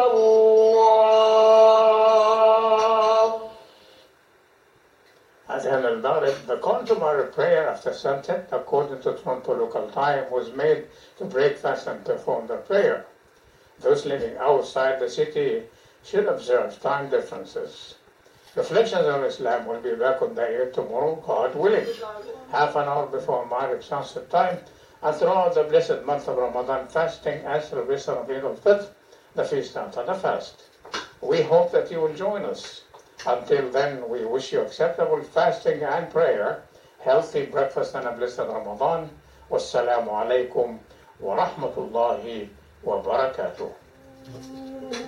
الله. At al-Maghrib, the customary prayer after sunset, according to Toronto local time, was made to break fast and perform the prayer. Those living outside the city should observe time differences. Reflections on Islam will be back on the air tomorrow, God willing, half an hour before Maghrib sunset time, and throughout the blessed month of Ramadan, fasting and celebration of Eid al-Fitr, the feast after the fast. We hope that you will join us. Until then, we wish you acceptable fasting and prayer, healthy breakfast and a blessed Ramadan. Wassalamu alaikum wa rahmatullahi wa barakatuh.